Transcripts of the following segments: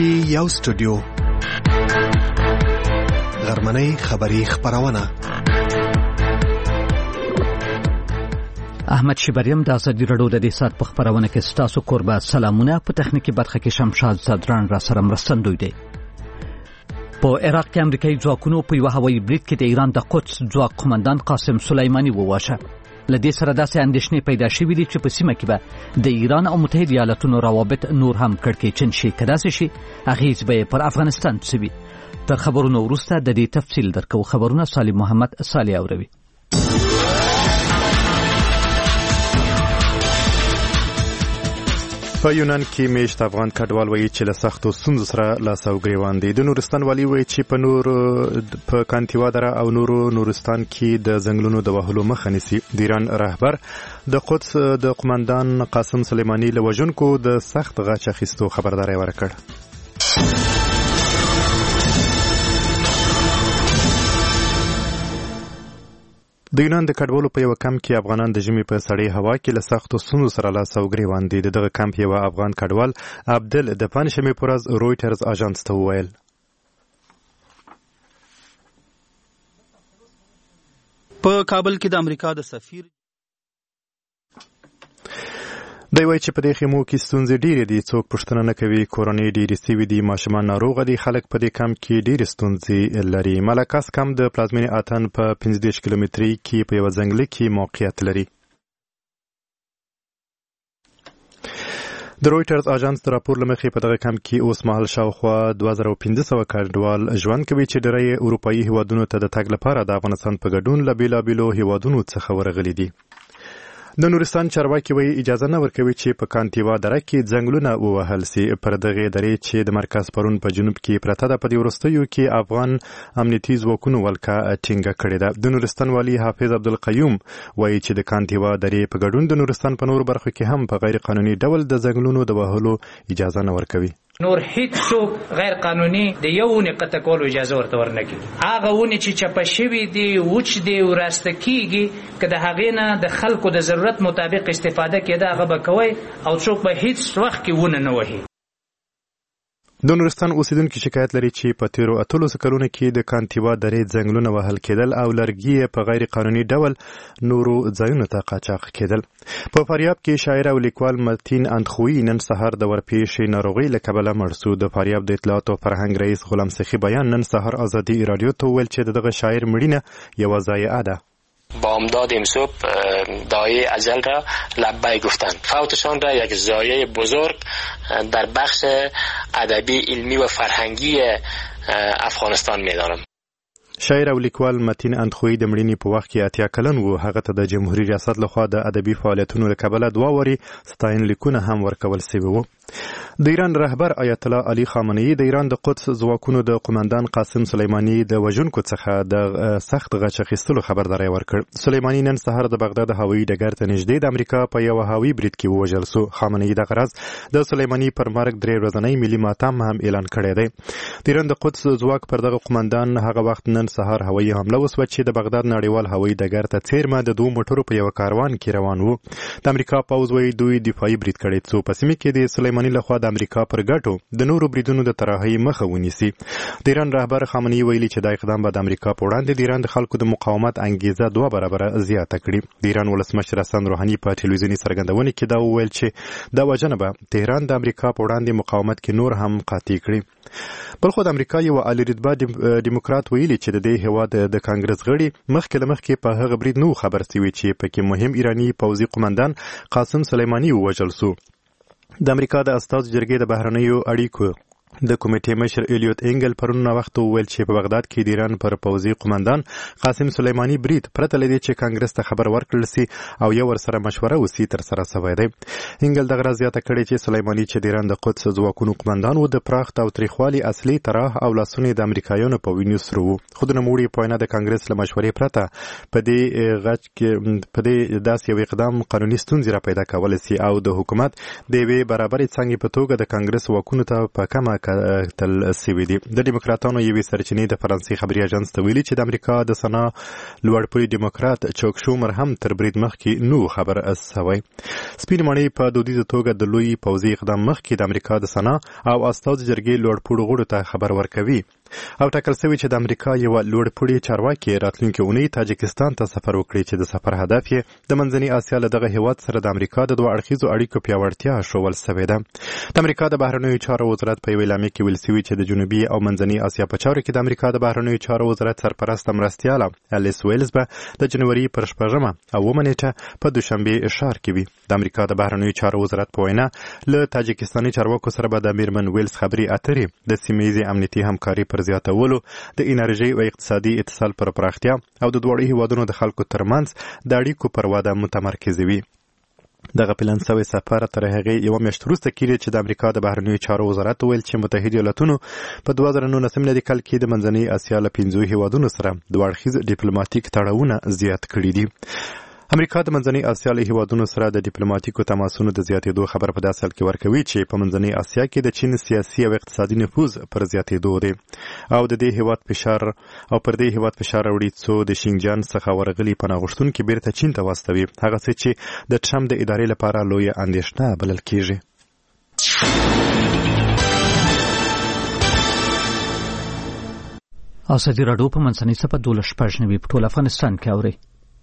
کې یو سټوډیو غرمنۍ خبری خبرونه احمد شبریم د ازادي راډیو د دې سات په خبرونه کې ستاسو قربا سلامونه. په تخنیکی برخه کې شمشاد زادران را سره مرستندوی دی. په عراق کې امریکایي ځواکونو په یو هوایي برید کې د ایران د قدس ځواک قومندان قاسم سلیمانی وواژه. لدې سره داسې اندېښنې پیدا شوې دي چې په سیمه کې به د ایران او متحده ایالاتونو روابط نور هم کړکېچن شي. که داسې شي اغېز به پر افغانستان څه وي؟ تر خبرونو وروسته د دې تفصیل درکو. خبرونه صالح محمد صالح اوروي. په یونان کې میشت افغان کډوال وایي چې له سختو ستونزو سره لاس او ګریوان دي. د نورستان والي وایي چې په کانتیوا دره او نورستان کې د ځنګلونو د وهلو مخه نیسي. د ایران رهبر د قدس د قومندان قاسم سلیمانی له وژونکو د سخت غچ اخیستو خبرداری ورکړ. د یونان د کډوالو په یو کمپ کې افغانان د ژمي په سړې هوا کې له سختو ستونزو سره لاس او ګریوان دي. دغه کمپ یو افغان کډوال عبدل د پنځشنبې په ورځ رویټرز اژانس ته وویل. په کابل کې د امریکا د سفیر دی وایي چې په دې خیمو کې ستونزې ډېرې دي. څوک پوښتنه نه کوي. کورنۍ ډېرې سوي دي. ماشومان ناروغه دي. خلک په دې کمپ کې ډېرې ستونزې لري. ملکاس کمپ د پلازمینې اتن په 15 کیلومترۍ کې په یوه ځنګله کې موقعیت لري. د رویټرز اژانس د راپور له مخې په دغه کمپ کې اوس مهال شاوخوا 2500 کډوال ژوند کوي چې ډېری اروپایي هیوادونو ته د تګ لپاره د افغانستان په ګډون له بېلابېلو هیوادونو څخه ورغلي دي. د نورستان چارواکي وایي اجازه نه ورکوي چې په کانتیوا دره کې ځنګلونه ووهل سي. پر دغه درې چې د مرکز پرون په جنوب کې پرته ده په دې وروستیو کې افغان امنیتي ځواکونو ولکه ټینګه کړې ده. د نورستان والي حافظ عبدالقیوم وایي چې د کانتیوا درې په ګډون د نورستان په نورو برخو کې هم په غیر قانوني ډول د ځنګلونو د وهلو اجازه نه ورکوي. نور هیڅ څوک غیر قانوني د یو ونې قطع کولو اجازه ورته ورنکړي. هغه ونې چې چپه شوي دي وچ دي وراسته کیږي که د هغې نه د خلکو د ضرورت مطابق استفاده کېده هغه به کوي او څوک به هیڅ وخت کې ونه نه وهي. د نورستان اوسیدونکي شکایت لري چې په تیرو 18 کلونو کې د کانتیوا درې ځنګلونه وهل کېدل او لرګي په غیر قانوني ډول نورو ځایونو ته قاچاق کېدل. په فاریاب کې شاعر او لیکوال متین اندخویی نن سهار د ورپېښې ناروغۍ له کبله مړ شو. د فاریاب د اطلاعات او فرهنګ رئیس غلام سخی بیان نن سهار ازادي رادیو ته وویل چې دغه شاعر مړینه یوه ضایعه ده. بامداد امصبح داعی ازل را لبی گفتند. فوتشان را یک ضایعه بزرگ در بخش ادبی علمی و فرهنگی افغانستان می‌دانم. شاعر او لیکوال متین اندخویی د مړینې په وخت کې 80 کلن و. هغه ته د جمهوریت ریاست لخوا د ادبي فعالیتونو له کبله 2 واري ستاینلیکونه هم ورکول شوي وو. د ایران رهبر آیت الله علي خامنه‌ای د ایران د قدس ځواکونو د قومندان قاسم سلیمانی د وژونکو څخه د سخت غچ اخیستلو خبرداری ورکړ. سلیمانی نن سهار د بغداد هوایي ډګر ته نږدې د امریکا په یو هوایي برید کې ووژل شو. خامنه‌ای دغه ورځ د سلیمانی پر مرګ 3 ورځنی ملي ماتم هم اعلان کړی دی. د ایران د قدس ځواک پر دغه قومندان هغه وخت نن سهار هوایي حمله وسوه چې د بغداد نړیوال هوایي ډګر ته څیرمه د 2 موټرو په یو کاروان کې روان وو. د امریکا پوځ وایي دوی دفاعي برید کړی څو په سیمه کې د سلیمانی لخوا د امریکا پر ګټو د نورو بریدونو د طرحې مخه ونیسي. د ایران رهبر خامنه‌ای ویلي چې دا اقدام به د امریکا په وړاندې د ایران د خلکو د مقاومت انګیزه 2 برابره زیاته کړي. د ایران ولسمشر حسن روحاني په ټلویزیوني څرګندونه کې دا وویل چې دا وجنه به تهران د امریکا په وړاندې مقاومت کې نور هم قاطع کړي. بلخو د امریکا یو عالی رتبه ډیموکرات ویلي چې د دې هیواد د کانګرس غړي مخکې په هغه برید نو خبر شوی چې پکې مهم ایرانی پوځي قومندان قاسم سلیمانی ووژل شو. د امریکا د استازو جرګې د بهرنیو اړیکو د کمیټې مشر الیوت انګل پرون وخت وویل چې په بغداد کې د ایران پر پوځي قومندان قاسم سلیمانی برید پرته لدې چې کانګرس ته خبر ورکړل سي او یو ورسره مشوره وسی تر سره شوی دی. انګل دغه راز زیاته کړې چې سلیمانی چې د ایران د قدس ځواکونو قومندان و د پراخ تاوتریخوالي اصلي طرح او لاسونه د امریکایانو په وینو سره وو. خو د نوموړي په وینا د کانګرس له مشورې پرته په دې غچ کې په دې داسې یو اقدام قانوني ستونزې را پیدا کولای سي او د حکومت د یوې برابرې څنګه په توګه د کانګرس واکونو ته په کمه ټاکل شوي دي. د ډیموکراتانو یوې سرچینې د فرانسې خبري اژانس ته ویلي چې د امریکا د سنا لوړپوړي ډیموکرات چوک شومر هم تر برید مخکې نو خبر شوی. سپین ماڼۍ په دودیزه توګه د لوی پوځي اقدام مخکې د امریکا د سنا او استازي جرګې لوړپوړو غړو ته خبر ورکوي او ټاکل شوی چې د امریکا یو لوړپوړي چارواکي راتلونکي اونۍ تاجکستان ته سفر وکړي چې د سفر هدف یې د منځنۍ اسیا له دغه هیواد سره د امریکا د دوه اړخیزو اړیکو پیاوړتیا ښوول شوې ده. د امریکا د بهرنیو چارو وزارت په یوه اعلامیه کې ویل شوي چې د جنوبي او منځنۍ اسیا په چارو کې د امریکا د بهرنیو چارو وزارت سرپرسته مرستیاله الیس ویلز به د جنوري پر 6 او 9 نیټه په دوشنبه ښار کې وي. د امریکا د بهرنیو چارو وزارت په وینا له تاجکستاني چارواکو سره به د میرمن ویلز خبري اترې د سیمه‌ییزې امنیتي همکاري پر زیاتولو، د انرژي او اقتصادي اتصال پر پراختیا او د دواړو هیوادونو د خلکو ترمنځ د اړیکو پر وده متمرکز وي. دغه پلان سوی سفر تر هغې یوه میاشت وروسته کېږي چې د امریکا د بهرنیو چارو وزارت وویل چې متحده ایالاتونو په 2019 میلادي کال کې د منځنۍ اسیا له 5 هیوادونو سره دوه اړخیز ډیپلوماټیک تړاوونه زیات کړي دي. امریکا د منځنۍ اسیا له هیوادونو سره د ډیپلوماټیکو تماسونو د زیاتېدو خبر په داسې حال کې ورکوي چې په منځنۍ اسیا کې د چین سیاسي او اقتصادي نفوذ پر زیاتېدو دی او د دې هیواد فشار راوړي څو د شینجان څخه ورغلي پناه غوښتونکي بیرته چین ته واستوي، هغه څه چې د ټرمپ د ادارې لپاره لویه اندېښنه بلل کېږي. ازادي راډیو په منځنۍ سپه 12 په ټول افغانستان کې اوري.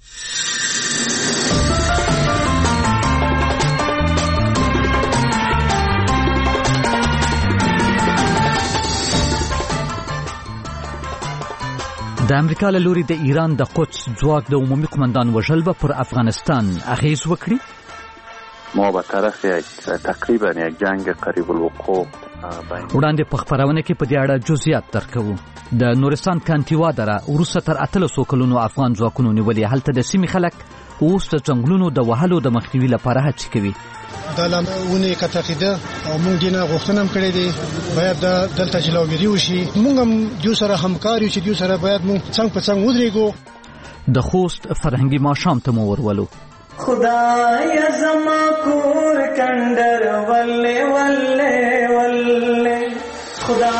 د امریکا له لوري د ایران د قدس ځواک د عمومي قومندان وژل به پر افغانستان اغیز وکړي. ما به طرف تقریبا یک جنگ قریب الوقوع وړاندې په خبرونه کې په دې اړه جزئیات درکوو. د نورستان کانتیوا دره وروسته تر 800 کلونو افغان ځواکونو نیولې. هلته د سیمې خلک اوس د ځنګلونو د وهلو د مخنیوي لپاره هڅې کوي. دا لمونه کتاقیده او مونږ نه غوښتنه هم کړې دي باید دلته جلوګیری وشي. مونږ هم جو سره همکار یو چې جو سره باید مونږ څنګه په څنګه ودرېږو. د خوست فرهنګي ماښام ته مو ورولو. خدای زما کور کندر ولې ولې ولې خدا.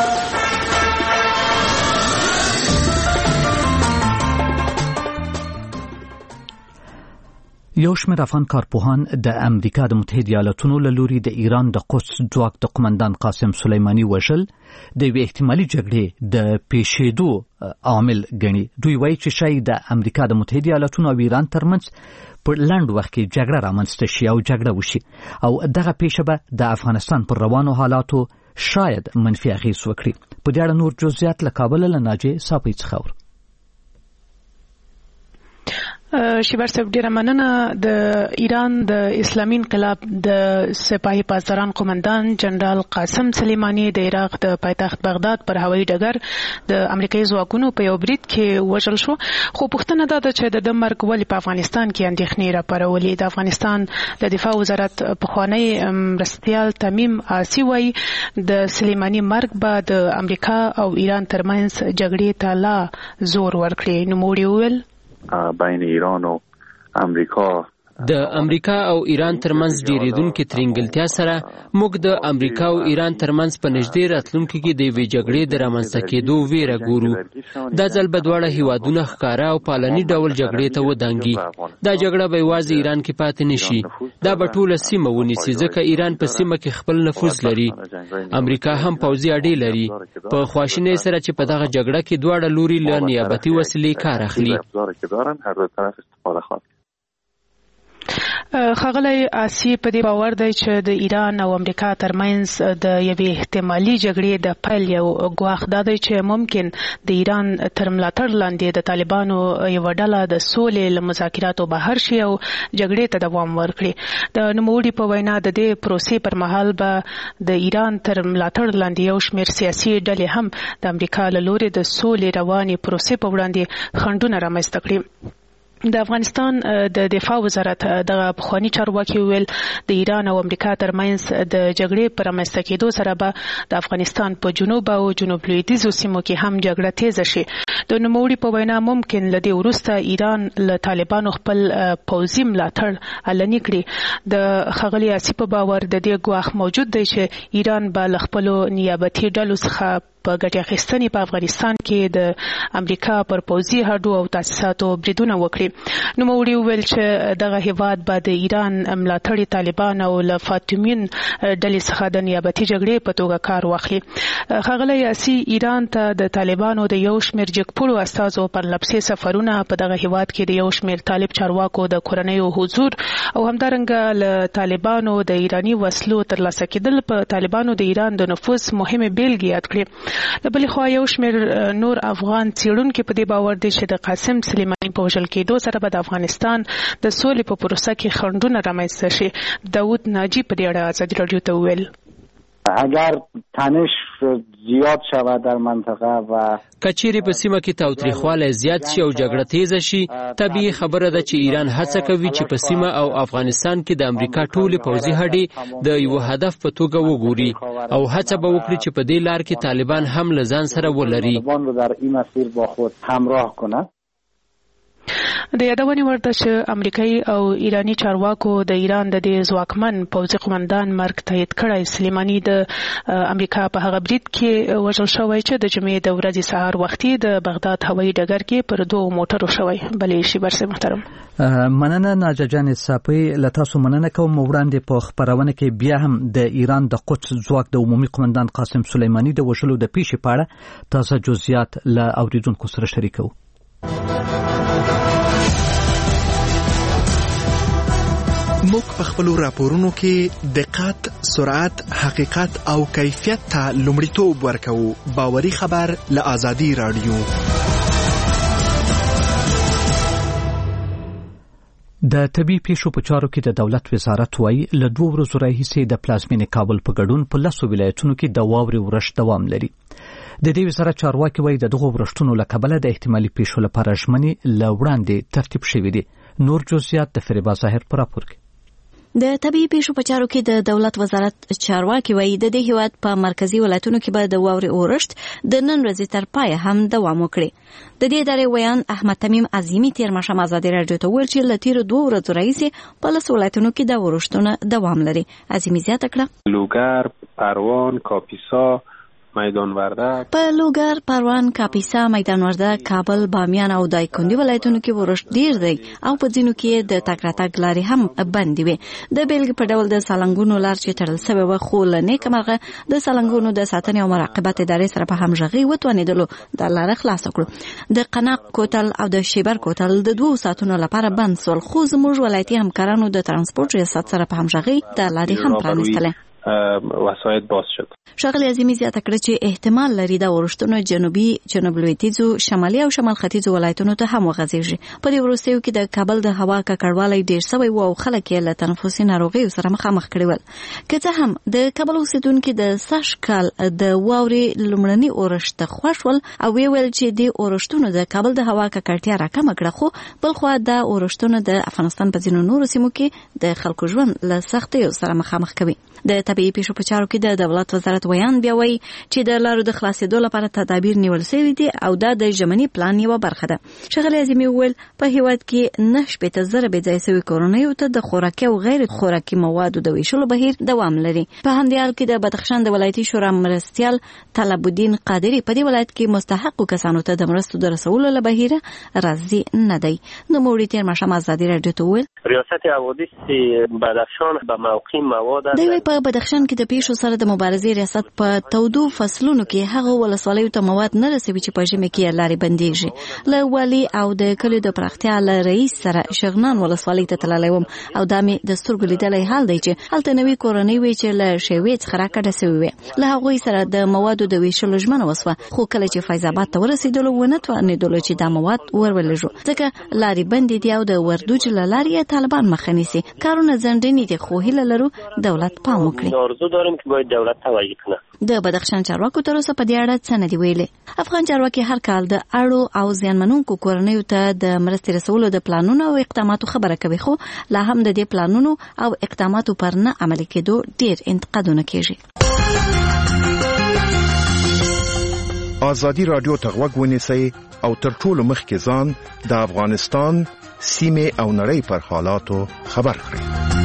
یو شمېر افغان کارپوهان د امریکا د متحده ایالاتونو له لوري د ایران د قدس ځواک د قومندان قاسم سلیماني وژل د یوې احتمالي جګړې د پیښېدو عامل ګڼي. دوی وایي چې شاید د امریکا د متحده ایالاتونو او ایران ترمنځ په لنډ وخت کې جګړه رامنځته شي او جګړه وشي او دغه پیښه به د افغانستان پر روانو حالاتو شاید منفي اغېز وکړي. په دې اړه نور جزئیات له کابل له ناجیې صافی څخه اورو. شیبر صاحب ډیره مننه. د ایران د اسلامي انقلاب د سپاهي پاسداران قومندان جنرال قاسم سلیماني د عراق د پایتخت بغداد پر هوایي ډګر د امریکایي ځواکونو په یو برید کې وژل شو. خو پوښتنه دا ده چې د مرګ ولې په افغانستان کې اندېښنې راپارولې. د افغانستان د دفاع وزارت پخوانی مرستیال تمیم آسی وایي د سلیماني مرګ به د امریکا او ایران ترمنځ جګړې ته لا زور ورکړي. نوموړي وویل بین ایران و امریکا د امریکا او ایران ترمنځ ډیریدونکو ترنګلتیا سره موږ د امریکا او ایران ترمنځ په نږدې راتلونکو کې د وی جګړې د رامنځته کېدو ویره ګورو. دا ځل به دواړه هیوادونه ښکارا او پالني ډول جګړې ته ودانګي. دا جګړه به یوازې ایران کې پاتې نشي، دا به ټوله سیمه ونیسي ځکه ایران په سیمه کې خپل نفوذ لري. امریکا هم پوځي اډې لري. په خواشینۍ سره چې په دغه جګړه کې دواړه لوري له نیابتي وسیلې کار اخلي. ښاغلی آسی په دې باور دی چې د ایران او امریکا ترمنځ د یوې احتمالي جګړې د پیل یو ګواښ دا دی چې ممکن د ایران تر ملاتړ لاندې د طالبانو یوه ډله د سولې له مذاکراتو بهر شي او جګړې ته دوام ورکړي. د نوموړي په وینا د دې پروسې پر مهال به د ایران تر ملاتړ لاندې یو شمېر سیاسي ډلې هم د امریکا له لوري د سولې روانې پروسې په وړاندې خنډونه رامنځته کړي. د افغانستان د دفاع وزارت د پخوانی چارواکي ویل د ایران او امریکا ترمنځ د جګړې پر رامنځته کېدو سره به د افغانستان په جنوب او جنوب لویدیځو سیمو کې هم جګړه تیزه شي. د نوموړي په وینا ممکن له دې وروسته ایران له طالبانو خپل پوځي ملاتړ علني کړي. د ښاغلي آصف په باور د دې ګواښ موجود دی چې ایران به له خپلو نیابتي ډلو څخه په ګټې اخیستنې په افغانستان کې د امریکا پر پوځي هډو او تاسیساتو بریدونه وکړي. نوموړي وویل چې دغه هیواد به د ایران ملاتړي طالبان او له فاطمین ډلې څخه د نیابتي جګړې په توګه کار واخلي. ښاغلی آصف ایران ته د طالبانو د یو شمېر جګپوړو استازو پرلپسې سفرونه په دغه هیواد کې د یو شمېر طالب چارواکو د کورنیو حضور او همدارنګه له طالبانو د ایراني وسلو ترلاسه کېدل په طالبانو د ایران د نفوذ مهمې بیلګې یاد کړې. د بلې خوا یو شمېر نور افغان څېړونکي په دې باور دي چې د قاسم سلیماني په وژل کېدو سره به د افغانستان د سولې په پروسه کې خنډونه رامنځته شي. داود ناجی په دې اړه ازادي راډیو ته وویل اگر تنش زیاد شود در منطقه و کچيري په سیمه کې تاوتریخواله زیات شي او جګړه تیزه شي، طبيعي خبره ده چې ایران هڅه کوي چې په سیمه او افغانستان کې د امریکا ټولې پوځي هډې د یو هدف په توګه وګوري او هڅه به وکړي چې په دې لار کې طالبان هم له ځان سره ولري. در این مسیر با خود همراه کنه. د یادونې وړ ده چې امریکایي او ایراني چارواکو د ایران د دې ځواکمن پوځي قومندان مرګ تایید کړی. سلیماني د امریکا په هغه برید کې وژل شوی چې د جمعې د ورځې سهار وختي د بغداد هوایي ډګر کې پر 2 موټرو شوی. بلې شي برسه محترم مننه ناجا جان صافي له تاسو مننه کوم. وړاندې په خبرونه کې بیا هم د ایران د قدس ځواک د عمومي قومندان قاسم سلیماني د وژلو د پیښې په اړه تازه جزئیات له اوریدونکو سره شریکو. موږ په خپلو راپورونو کې دقت، سرعت، حقیقت او کیفیت ته لومړیتوب ورکوو. باوري خبر له آزادي راډیو. د طبي پیښو په چارو کې د دولت وزارت وايي له 2 ورځو راهیسې د پلازمینې کابل په ګډون په 10 ولایتونو کې د واورې ورښت دوام لري. د دې وزارت چارواکي وايي د دغو ورښتونو له کبله د احتمالي پیښو لپاره ژمنې له وړاندې ترتیب شوي دي. نور جزئیات د فریبا ظاهر په راپور کې. د طبي پیښو په چارو کې د دولت وزارت چارواکي وایي د دې هیواد په مرکزی ولایتونو کې به د واورې اورښت د نن ورځې تر پای هم دوام وکړي. د دې ادارې ویان احمد تمیم عظیمی تیر ماښام ازادي راډیو ته ویل چې له تیر 2 ورځو راهیسې په 10 ولایتونو کې د اورښتونو دوام لري. عظیمی زیاته کړه لوګر، پروان، کاپیسا، میدان وردک. په لوګر، پروان، کاپیسا، میدان وردک، کابل، بامیان او دایکنډي ولایتونو کې ورښت ډیر دی او په ځینو کې د تګ راتګ لارې هم بندې وي. د بیلګې په ډول د سالنګونو لار چې تړل شوې وه، خو له نیکه مرغه د سالنګونو د ساتنې او مراقبت ادارې سره په همغږۍ وتوانېدلو دا لاره خلاصه کړو. د قناق کوتل او د شیبر کوتل د 2 ساعتونو لپاره بند سول، خو زموږ ولایتي همکارانو د ترانسپورت ریاست سره په همغږۍ د لارې هم پرانیستلې. وسایط باز شد. ښاغلي عظیمی زیاته کړه چې احتمال لري د اورښتونو جنوب لویدیځو، شمالي او شمال ختیځو ولایتونو ته هم وغځېږي. په دې وروستیو کې د کابل د هوا ککړوالی ډیر شوی و او خلک یې له تنفسي ناروغیو سره مخامخ کړي ول. که څه هم د کابل اوسیدونکو د سږ کال د واورې لومړني اورښت خوښ ول او ویل چې د اورښتونو د کابل د هوا ککړتیا راکمه کړه، خو بل خو د اورښتونو د افغانستان په ځینو نورو سیمو کې د خلکو ژوند له سختیو سره مخامخ کوي. د طبيعي پیښو په چارو کې د دولت وزارت ویان بیا وایي چې د لارو د خلاصېدو لپاره تدابیر نیول شوي دي او دا د ژمني پلان یوه برخه ده. ښاغلي عظیمي وویل په هیواد کې 9,000 بې ځای شوي کورنیو ته د خوراکي او غیر خوراکي موادو د ویشلو بهیر دوام لري. په همدې حال کې د بدخشان د ولایتي شورا مرستیال طلب الدین قادری په دې ولایت کې مستحقو کسانو ته د مرستو د رسولو له بهیره راضي نه دی. نوموړي تیر ماښام ازادي راډیو ته وویل ریاست حوادث بدخشان به موقع مواد په بدخشان کې د پیښو سره د مبارزې ریاست په تودو فصلونو کې هغه ولسوالیو ته مواد نه رسوي چې په ژمي کې لارې بندېږي. له والي او د کلیو د پراختیا له رئیس سره شغنان ولسوالۍ ته تللی وم او دا مې د سترګو لیدلی حال دی چې هلته نوې کورنۍ وې چې له شیوې څخه راکډه سوي وې. له هغوی سره د موادو د ویشلو ژمنه وسوه، خو کله چې فیض آباد ته ورسېدلو ونه توانېدلو چې دا مواد ورولېږو، ځکه لارې بندې دي او د وردوج له لارې طالبان مخه نیسي. کارونه ځنډنې دي، خو هیله لرو دولت پام وکړي. دي. آرزو داریم که باید دولت توجه کنه. د بدخشان چارواکو تر اوسه په دې اړه څه نه دی ویلي. افغان چارواکي هر کال د اړو او زیانمنونکو کورنیو ته د مرستې رسولو د پلانونو او اقداماتو خبره کوي، خو لا هم د دې پلانونو او اقداماتو پر نه عملي کېدو ډېر انتقادونه کېږي. ازادي رادیو ته غوږ ونیسئ او تر ټولو مخکې ځان د افغانستان سیمې او نړۍ پر حالاتو خبر کړئ.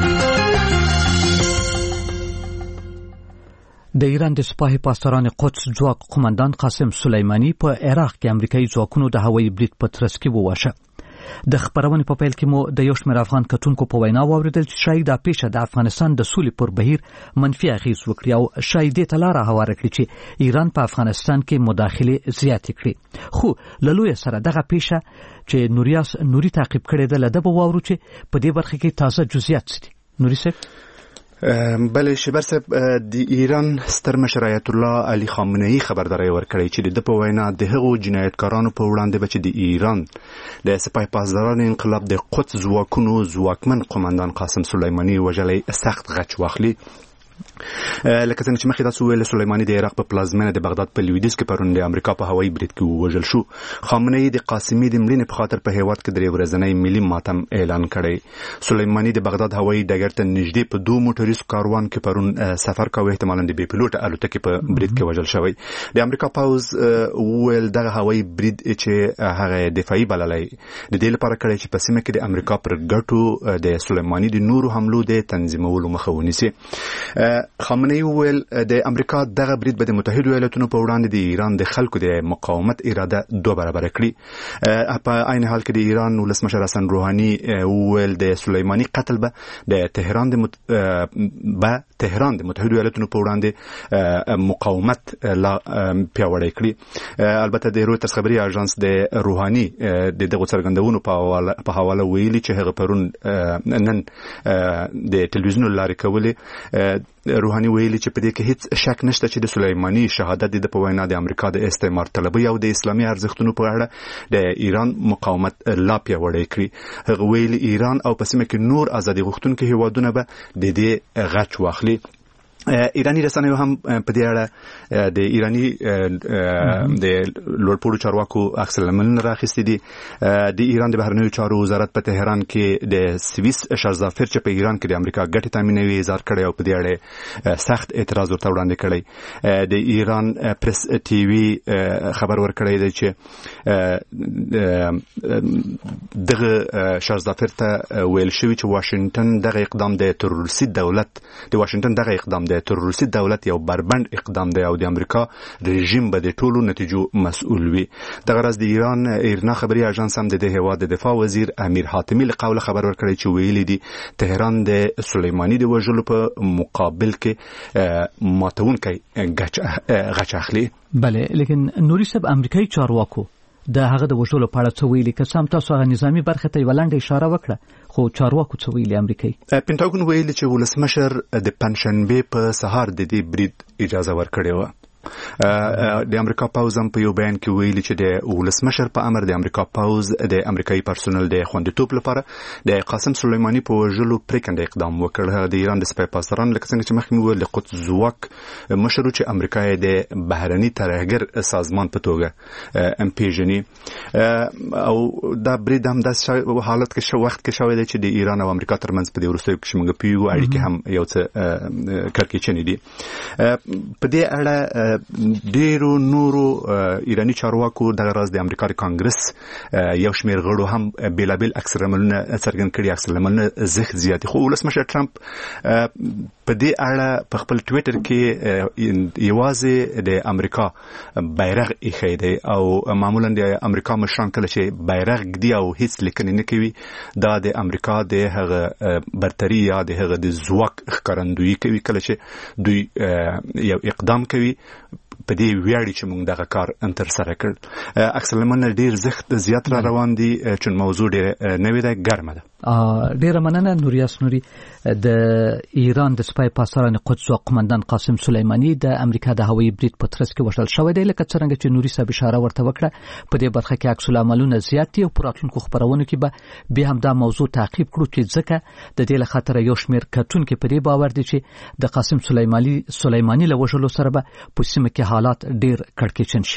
د ایران د سپاه پاسداران قدس ځواک قومندان قاسم سلیمانی په عراق کې امریکایي ځواکونو د هوایي برید په ترڅ کې وواژه. د خبرونې په پیل کې مو د یو شمېر افغان کتونکو په وینا واوریدل چې شاید دا پیښه د افغانستان د سولې پر بهیر منفي اغیز وکړي او شاید دې ته لاره هواره کړي چې ایران په افغانستان کې مداخله زیاتې کړي. خو له لوی سره دغه پیښه چې نوري تعقیب کړې ده، لده به واورو چې په دې برخه کې تازه جزئیات څه دي. نوري صاحب. بله شبر صاحب، د ایران ستر مشر آیت الله علي خامنه‌ای خبرداري ورکړی چې د په وینا د هغو جنایتکارانو په وړاندې به چې د ایران د سپاه پاسداران انقلاب د قدس ځواکمن قومندان قاسم سلیمانی وژلی سخت غچ واخلي. لکه څنګه چې مخکې تاسو ویل، سلیمانی د عراق په پلازمینه د بغداد په لویدیځ کې پرون د امریکا په هوایي برید کې ووژل شو. خامنه‌ای د قاسمي د مړینې په خاطر په هیواد کې 3 ورځنی ملي ماتم اعلان کړی. سلیمانی د بغداد هوایي ډګر ته نږدې په 2 موټریز کاروان کې پرون سفر کاوه، احتمالاً د بې پیلوټ الوتکې په برید کې وژل شوی. د امریکا پوز ویل دغه هوایي برید چې هغه دفاعي بللی د دې لپاره کړی چې په سیمه کې د امریکا پر ګټو د سلیمانی د نورو حملو د تنظیمولو مخه ونیسي. خامنه‌ای ویل د امریکا دغه برید به د متحده ایالاتونو په وړاندې د ایران د خلکو د مقاومت اراده 2 برابر کړي. په عین حال کې د ایران ولسمشر حسن روحاني ویل د سلیمانی قتل به د تهران د متحده ایالاتونو په وړاندې مقاومت لا پیاوړی کړي. البته د رویترز خبري اژانس د روحاني د دغه څرګندونو په حواله ویلي چې هغه پرون نن د ټلویزیون لارې کولې. روحاني ویلي چې په دې کې هیڅ شک نشته چې د سلیمانی شهادت د په وینا د امریکا د استعمار طلبي او د اسلامي ارزښتونو په اړه د ایران مقاومت لا پیاوړی کړي. هغه ویلي ایران او په سیمه کې نور ازادي غوښتونکي هیوادونه به د دې غچ واخلي. ایرانی رسنیو هم په دې اړه د ایرانی د لوړپوړو چارواکو عکس العملونه راخیستي دي. د ایران د بهرنیو چارو وزارت په تهران کې د سویس شرزافر چې په ایران کې د امریکا ګټې تامینوي اظهار کړی او په دې اړه سخت اعتراض ورته وړاندې کړی. د ایران پریس ټي وي خبر ورکړی دی چې دغه شرزافر ته ویل شوی چې واشنگټن دغه اقدام د تروریستي دولت یو بربند اقدام دی او د امریکا رژیم به د ټولو نتیجو مسؤل وي. دغه راز د ایران ایرنا خبري اژانس هم د هیواد د دفاع وزیر امیر حاتمی له قوله خبر ورکړی چې ویلي دي تهران د سلیمانی د وژلو په مقابل کې ماتونکی غچ اخلي. بله، لیکن نوري صاحب امریکایي چارواکو د هغه د وژلو په اړه څه ویلي؟ که سم تاسو هغه نظامی برخه ته ولنډه اشاره وکړه، خو چارواکو څه ویلي امریکایي؟ پینټاګون ویلي چې ولسمشر د پنځشنبه په سهار د دې برید اجازه ورکړې و. د امریکا پوز هم په یو بیان کې ویلي چې د ولسمشر په امر د امریکا پوز د امریکایي پرسونل د خوندیتوب لپاره د قاسم سلیمانی په وژلو پریکنده اقدام وکړ. د ایران د سپاه پاسداران لکه څنګه چې مخکې ویل د قدس ځواک مشر چې امریکا د بهرني ترهګر سازمان په توګه پیژني او دا برید هم د حالت کې وخت کې شوی دی چې د ایران او امریکا ترمنځ په دې وروستیو کې موږ پیو اړیکې هم یو څه کړکېچنې دي. په دې اړه ډیرو نورو ایرانی چارواکو دغه راز د امریکا کانګرس یو شمېر غړو هم بیلابل عکس العملونه څرګند کړي. عکس العملونه زښت زیاتې، خو ولسمشر ټرمپ په دې اړه په خپل ټویټر کې یوازې د امریکا بیرغ ایښی دی او معمولا د امریکا مشران کله چې بیرغ ږدي او هیڅ لیکنې نه کوي، دا د امریکا د هغه برتري یا د هغه د ځواک ښکارندویي کوي. کله چې دوی یو اقدام کوي په دې ویاړي چې موږ دغه کار تر سره کړ. عکس العملونه ډیر زیات را روان دي چې موضوع ډیر نوې ده، ګرمه ده. ډیره مننه نوریاس نوري. د ایران د سپای پاسداران قدس قومندان قاسم سلیمانی د امریکا د هوایي برید په ترڅ کې وژل شوی دی. لکه څنګه چې نوري صاحب اشاره ورته وکړه په دې برخه کې عکس العملونه زیات دي او په راتلونکو خبرونو کې به بیا هم دا موضوع تعقیب کړو چې ځکه د دې له خاطر یو شمېر کتونکي په دې باور دي چې د قاسم سلیمانی له وژلو سره به په سیمه کې حالات ډیر کړکېچن شي.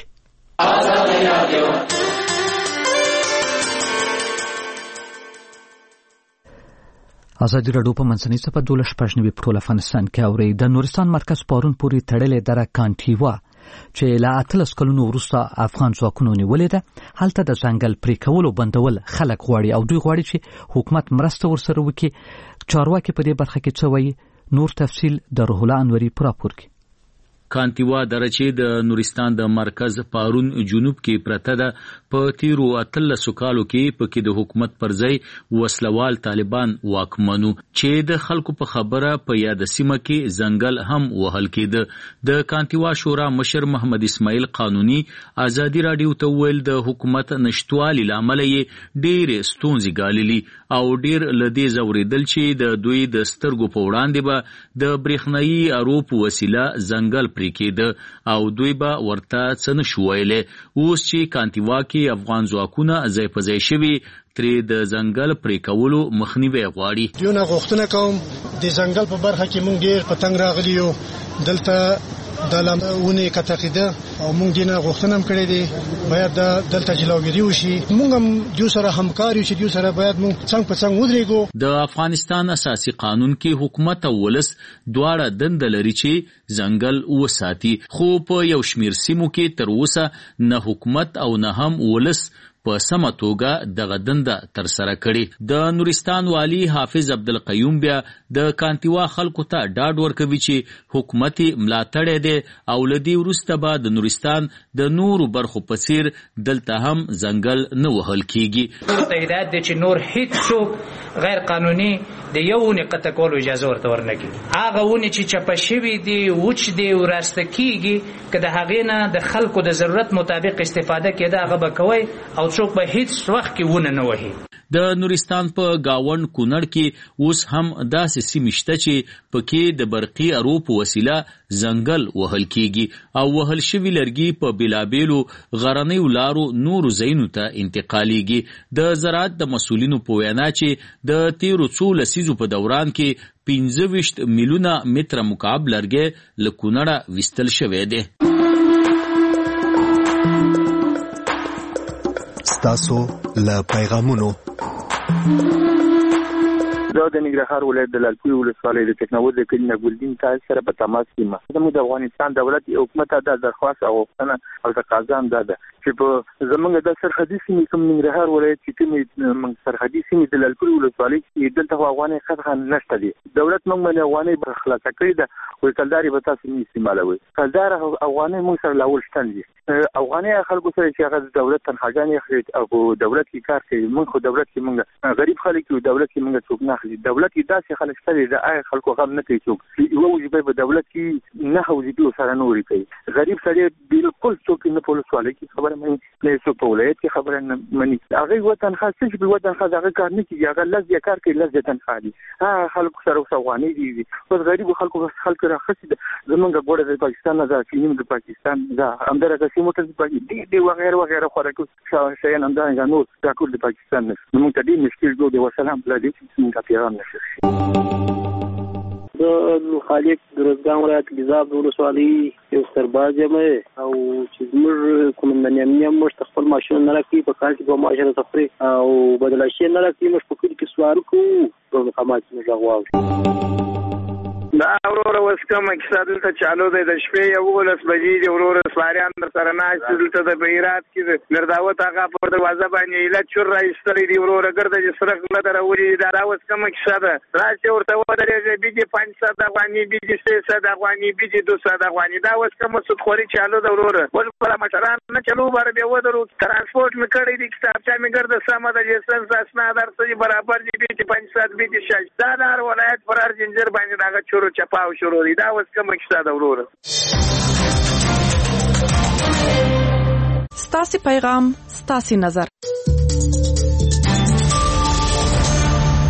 ازادي راډیو په منځنۍ صفحه 12 په ټول افغانستان کې اوري. د نورستان مرکز پارون پورې تړلې دره کانټیوا چې له 13 کلونو وروسته افغان ځواکونو نیولې ده، هلته د ځنګل پرې کولو بندول خلک غواړي او دوی غواړي چې حکومت مرسته ورسره وکړي. چارواکي په دې برخه کې څه وایي؟ نور تفصیل د روح الله انوري پر راپور کې. کانتیوا دره چې د نورستان د مرکز پارون جنوب کې پرته ده، په تیرو 13 کالو کې پکې د حکومت پر ځای وسلوال طالبان واکمنو چې د خلکو په خبره په یاد سیمه کې ځنګل هم وهل کېده. د کانتیوا شورا مشر محمد اسماعیل قانوني ازادي راډیو ته ویل د حکومت نشټوالي لامل یې ډېر ستونزې ګاللي او ډېر لدې زوریدل چې د دوی د سترګو په وړاندې به د برېښنايي ارو په وسیله ځنګل پرې کېده او دوی به ورته څه نشو ویلی. اوس چې کانتیوا کې افغان ځواکونه ځای په ځای شوي، ترې د ځنګل پرې کولو مخنیوی غواړي. یو نه غوښتنه کوم د ځنګل په برخه کې مونږ ډېر پتنګ راغلی یو، دلته د لامونه کتاقیده او مونږ نه غوښتنه کړې دي باید دلته جلاوګری وشي. مونږ هم جو سره همکاري چې جو سره باید مونږ څنګه په څنګه ودرېګو. د افغانستان اساسي قانون کې حکومت او ولس دواړه دند لري چې ځنګل وساتي، خو په یو شمیر سیمو کې تر اوسه نه حکومت او نه هم ولس په سمه توګه دغه دنده تر سره کړي. د نورستان والی حافظ عبدالقیوم بیا د کانتیوا خلکو ته ډاډ ورکوي چې حکومت ملاتړی دی او له دې وروسته به د نورستان د نورو برخو په څیر دلته هم ځنګل نه وهل کیږي. ته هدایت دی چې نور هیڅ څوک غیر قانوني د یو ونې قطع کولو اجازه ورته ورنکړي. هغه ونې چې چپه شوي دي، وچ دي او راسته کیږي، که د هغې نه د خلکو د ضرورت مطابق استفاده کېده هغه به کوئ او څوک به هیڅ وخت کې ونه نه وهي. د نورستان په گاوند کونړ کې اوس هم داسې سیمې شته چې پکې د برقي ارو په وسیله ځنګل وهل کیږي او وهل شوي لرګي په بېلابېلو غرنیو لارو نورو ځایونو ته انتقالیږي. د زراعت د مسؤلینو په وینا چې د تیرو څو لسیزو په دوران کې 25 میلیونه متره مکعب لرګي له کونړه ویستل شوی دی. ستاسو له پیغامونو دا د ننګرهار ولایت د لالپورې ولسوالۍ د ټکنالوژي د کلینه ګلدین تاسو سره په تماس کې ما زموږ د افغانستان دولت حکومت ته د درخواست او غوښتنه او تقاضا هم ده چې په زموږ د سرحدي سیمې کوم ننګرهار ولایت چې کوم سرحدي سیمې د لالپورې ولسوالۍ کې دلته افغاني خدغه نشته دي. دولت موږ باندې افغاني خلاص کړی ده او کلداري به تاسو نه استعمالوي. کلدار افغاني موږ سره لاول شتل دي. افغاني خلکو سره چې هغه دولت تنخواګانې اخلي او دولت کې کار کوي. موږ خو دولت کې موږ غریب خلک یو، دولت کې موږ څوک نه اخلي. دولت کې داسې خلک شته د خلکو غم نه کوي څوک. یو وجبه په دولت کې نه وجبه سره نوري کوي. غریب سره بالکل څوک نه په ولسوالۍ کې خبره مې نه څوک په ولایت کې خبره نه مني. هغه وطن خاص چې په وطن خاص هغه کار نه کوي، هغه لږ کار کوي، لږ تنخواه دي. خلکو سره افغاني دي، اوس غریب خلکو راخصي زمونږ ګوره د پاکستان نه ځي، د پاکستان دا همدغه سیمه ته دي وغیرہ وغیرہ خوراکو شایان همدغه نور دا ټول د پاکستان نه. موږ ته ډېر مشکل جوړ دی. وسلام بلادي موږ پیغام نشي. د خالق درزګان ولایت ګزاب ولسوالۍ یو سرباز یم او چې موږ کومندان یم موږ خپل ماشین نه راکې په کال کې به ماشین سفرې او بدل شي نه راکې موږ په کلی کې سوار کوو په مقامات موږ غواړو. دا وروره اوس کومه کیسه دلته چالو دی. د شپې 11 بجې د وروره سواریان در سره ناست دلته د بهیرات کې مرداوت هغه په دروازه باندې علت شور راایستلی دی. وروره ګرده چې سرک غله در راولي. دا اوس کومه کیسه ده؟ راشي ورته ودرېږي بیجې 500 افغاني، بیجې 600 افغاني، بیجې 200 افغاني. دا اوس کومه سودخوري چالو ده وروره. اوس پر مشران نه چلو بار به ودرو. ترانسپورت مې کړی دی، کتابچه مې ګرده سمه ده، لایسنس اسناد هر څه برابر دي. بیجې 500 بیجې 600 دا د هر ولایت پر هر جنجر باندې دغه چپاو شروع دی. دا اوس کومه کیسه ده وروره؟ ستاسې پیغام ستاسې نظر.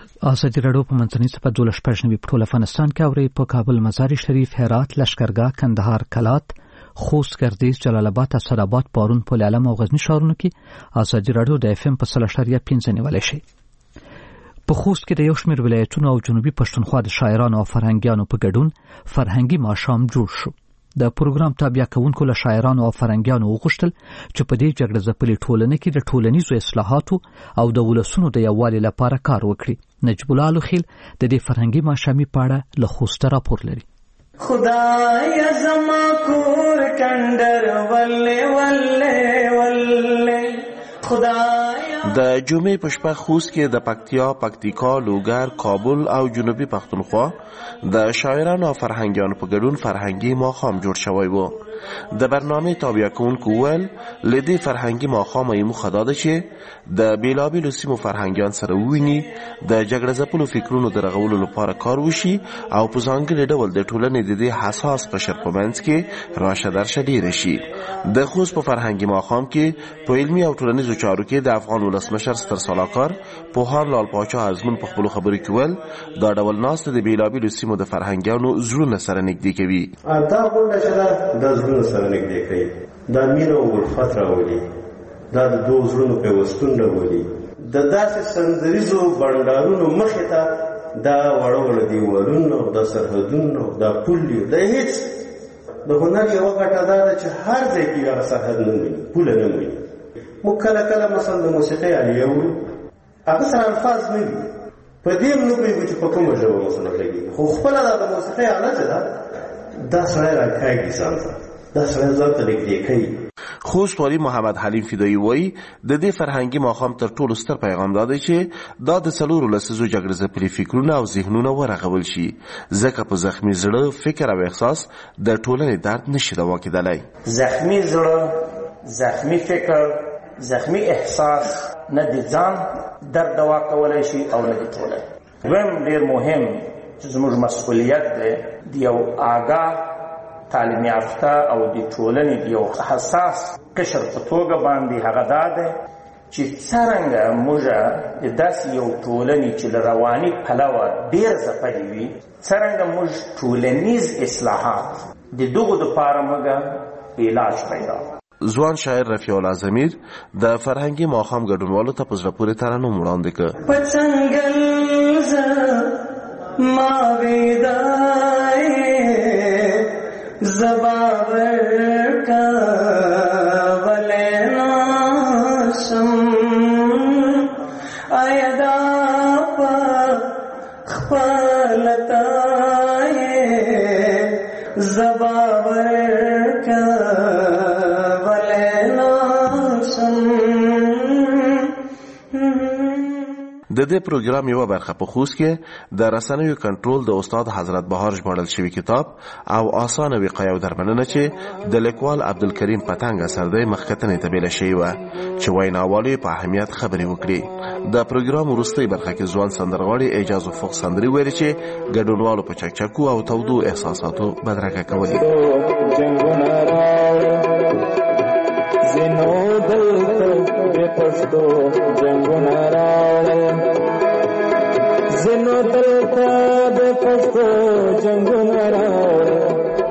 ازادي راډیو په منځنۍ صفحه 12 په ټول افغانستان کې اوري په کابل، مزار شریف، هرات، لشکرګاه، کندهار، کلات، خوست، ګردیز، جلال آباد، اسداباد، پارون، پل علم او غزنی ښارونو کې ازادي راډیو د FM په 100.5 نیولای شي. په خوست کې د یو شمېر ولایتونو او جنوبي پښتونخوا د شاعرانو او فرهنګیانو په ګډون فرهنګي ماښام جوړ شو. د پروګرام تابع کوونکو له شاعرانو او فرهنګیانو وغوښتل چې په دې جګړه ځپلې ټولنه کې د ټولنیزو اصلاحاتو او د ولسونو د یووالي لپاره کار وکړي. نجیب الله لوخیل د دې فرهنګي ماښامي په اړه له خوسته راپور لري. خدای زما کور کندر ولې ولې ولې خدای د جمعې په شپه خوست کې د پکتیا، پکتیکا، لوګر، کابل او جنوبي پښتونخوا د شاعرانو او فرهنګیانو په ګډون فرهنګي ماښام جوړ شوی و. د برنامه تابع کوونکو ویل لدې فرهنګي ماښام یې موخه دا ده چې د بیلابیلو سیمو فرهنګیان سره وویني، د جګړه ځپلو فکرونو د رغولو لپاره کار وشي او په ځانګړي ډول د ټولنې د دې حساس قشر په منځ کې راشه درشه ډیره شي. د خوست په فرهنګي ماښام کې په علمي او ټولنیزو چارو کې د افغان ولسمشر ستر سلاکار پوهان لال پاچا ازمون په خپلو خبرو کې ویل دا ډول ناسته د بیلابیلو سیمو د فرهنګیانو زړونه سره نږدې کوي. دا غونډه چې دا زړونه سره نږدې کوي، دا مینه او الفت راولي، دا د دوه زړونو پیوستون راولي. د داسې سندریزو بنډارونو مخې ته دا وړه دیوالونه او دا سرحدونه او دا پولې د هیڅ د هنر یوه ګټه دا ده چې هر ځای کې هغه سرحد نه وي، پوله نه وي. موږ کله کله مثلا د موسیقۍ آلیه اورو، هغه سره الفاظ نه وي، په دې هم نه پوهېږو چې په کومه ژبه مثلا غږېږي، خو خپله دا د موسیقۍ آله چې ده دا سړی راکاږي ځان ته، دا سړی ځان ته نږدې کوي. خوست والي محمد حلیم فدایي وایي د دې فرهنګي ماښام تر ټولو ستر پیغام دا دی چې دا د 4 لسیزو جګړه ځپلي فکرونه او ذهنونه ورغول شي، ځکه په زخمي زړه، فکر او احساس د ټولنې درد نشي دوا کېدلی. زخمي زړه، زخمي فکر، زخمي احساس نه د ځان درد دوا کولی شي او نه د ټولنې. دویم ډېر مهم چې زموږ مسؤلیت دی د یو آګاه، تعلیم یافته او د ټولنې د یو حساس قشر په توګه باندې هغه دا دی چې څرنګه موږ د داسې یو ټولنې چې له رواني پلوه ډېر ځپلې وي، څرنګه موږ ټولنیز اصلاحات د دغو دپاره موږ علاج پیدا. ځوان شاعر رفیع الله ضمیر د فرهنګي ماښام ګډونوالو ته په زړه پورې ترانه وړاندې کړ. په څنګل زه ما ویدای زباب کولې نشم، ایدا په خپل تای زباب کولې نشم. د دې پروګرام یوه برخه په خوست کې د رسنیو کنټرول د استاد حضرت بهار ژباړل شوی کتاب او آسانه وقایه او درملنه چې د لیکوال عبدالکریم پتنګ اثر دی مخکتنې ته بیله شوې وه چې ویناوالو په اهمیت خبرې وکړي. د پروګرام وروستۍ برخه کې ځوان سندرغاړي اعجاز افق سندري ویلي چې ګډونوالو په چکچکو او تودو احساساتو بدرګه کولې. زینو دلته د پښتو جنګونه راوړل، زینو دلته د پښتو جنګونه راوړل،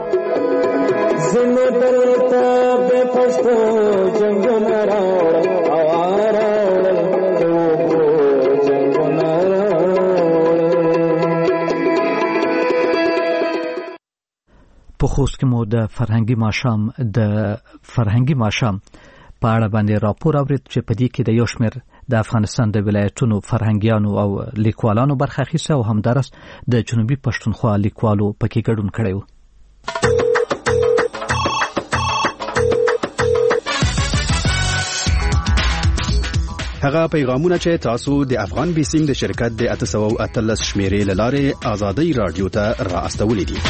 زینو دلته د پښتو جنګونه راوړل، او راوړل جنګونه راوړل. په خوست کې مو د فرهنګي ماښام په اړه باندې راپور اورید چې په دې کې د یو شمېر د افغانستان د ولایتونو فرهنګیانو او لیکوالانو برخه اخیسته او همدارس د جنوبي پښتونخوا لیکوالو پکې ګډون کړی و. هغه پیغامونه چې تاسو د افغان بیسیم د شرکت د 813 شمیرې لاره آزادۍ رادیو ته را استولې دي.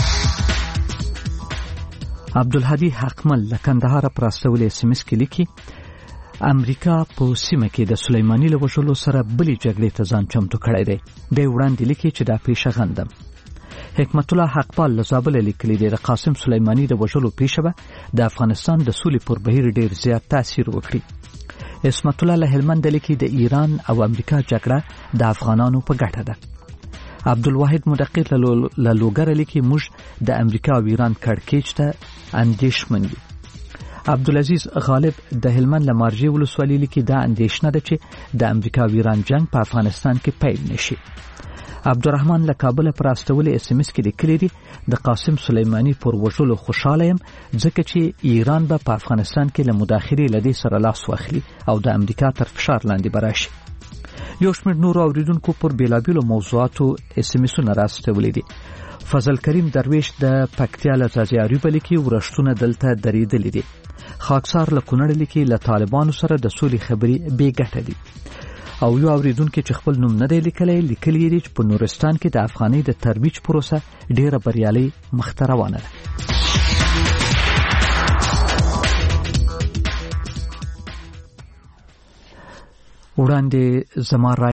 عبدالهادي حقمل له کندهار پراستولې SMS کې لیکي امریکا په سیمه کې د سلیماني له وژلو سره بلې جګړې ته ځان چمتو کړی دی. دی وړاندې لیکي چې دا پیښه غندم. حکمت الله حقپال له زابل لیکلي دی د قاسم سلیماني د وژلو پیښه به د افغانستان د سولې پر بهیر ډیر زیات تاثیر وکړي. عصمت الله له هلمند لیکي د ایران او امریکا جګړه د افغانانو په ګټه ده. عبدالواحد مدقق له لوګر لیکي موږ د امریکا او ایران کړکېچ ته اندېښمن یو. عبدالعزیز غالب د هلمند له مارجې ولسوالۍ لیکي دا اندېښنه ده چې د امریکا او ایران جنگ په افغانستان کې پیل نشي. عبدالرحمن له کابل پر استولې اس ام اس کې لیکلي دي د قاسم سلیماني پر وژلو خوشاله یم ځکه چې ایران به په افغانستان کې له مداخلې له دې سره لاس واخلي او د امریکا تر فشار لاندې به راشي. یو شمېر نورو اوریدونکو پر بېلابېلو موضوعاتو اس ام اسونه راستولي دي. فضل کریم درویش د پکتیا له ځاځي اریوب لیکي ورښتونه دلته درېدلي دي. خاکسار له کونړ لیکي له طالبانو سره د سولې خبرې بې ګټه دي. او یو اوریدونکو چې خپل نوم نه دی لیکلی دی چې په نورستان کې د افغانۍ د ترویج پروسه ډیره بریالۍ مخته روانه ده. وړاندې زما